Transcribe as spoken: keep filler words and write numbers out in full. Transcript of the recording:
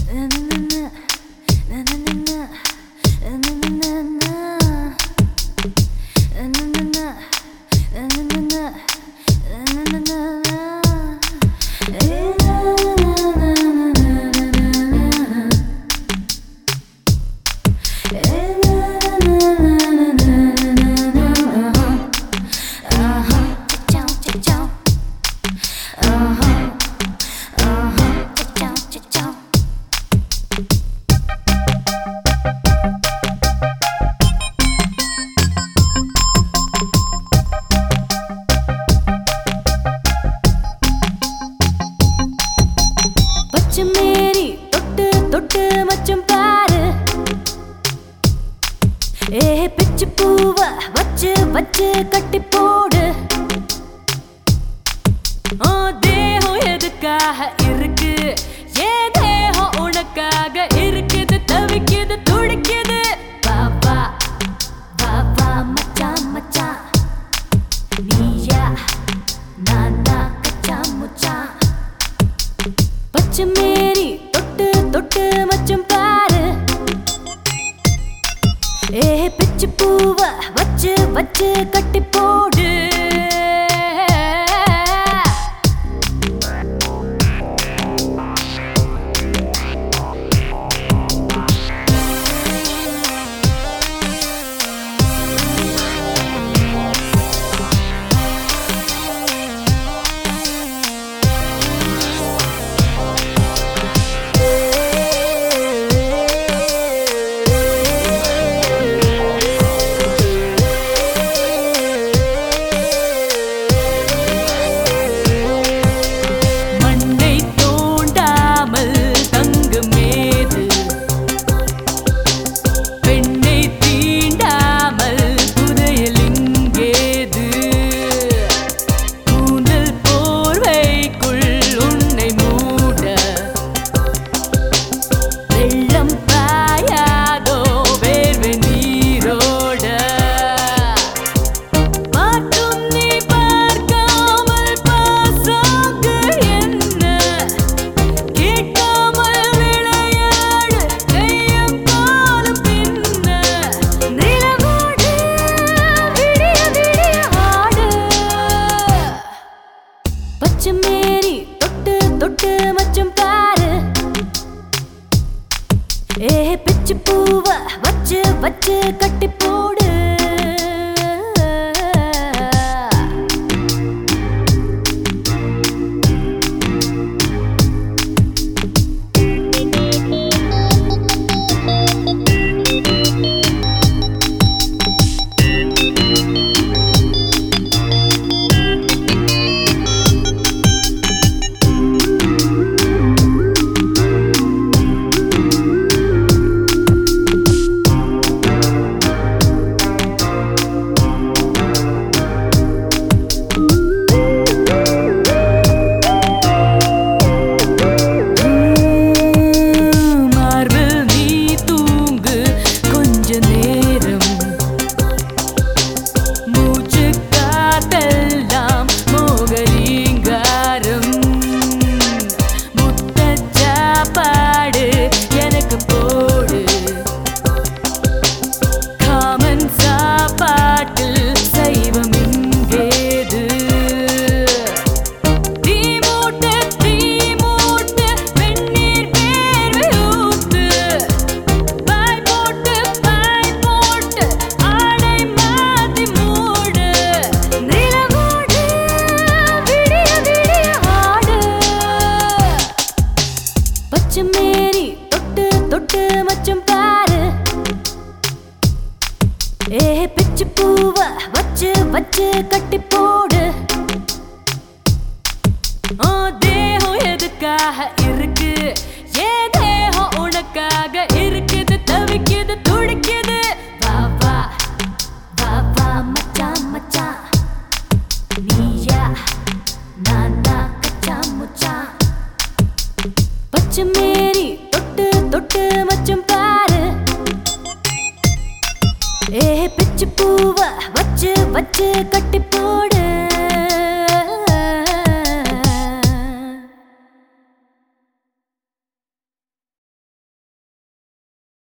मेरी தொட்டு தொட்டு மச்சம் பாரு ஏ பிச்சு பூவ வச்சு வச்சு கட்டி போடு ஓ தேகம் எதுக்காக இருக்கு ஏ தேகம் உனக்காக இருக்குது தவிக்குது துடிக்குது வா வா வா வா மச்சான் மச்சான் நீயா நானா கச்சா முச்சா பச்சை மேரி தொட்டு தொட்டு மச்சம் பாரு ஏ பிச்சு பூவ வச்சு வச்சு கட்டி போடு பச்சை மேரி தொட்டு தொட்டு மச்சம் பாரு ஏ பிச்சு பூவ வச்சு வச்சு கட்டி போடு பச்சை மேரி தொட்டு தொட்டு மச்சம் பாரு ஏ பிச்சு பூவ வச்சு வச்சு கட்டி போடு ஓ தேகம் எதுக்காக இருக்கு ஏ தேகம் உனக்காக இருக்குது தவிக்குது துடிக்குது வா வா வா வா மச்சான் மச்சான் நீயா நானா கச்சா முச்சா பச்சை மேரி தொட்டு தொட்டு மச்சம் பாரு ஏ பிச்சு பூவ வச்சு வச்சு கட்டி போடு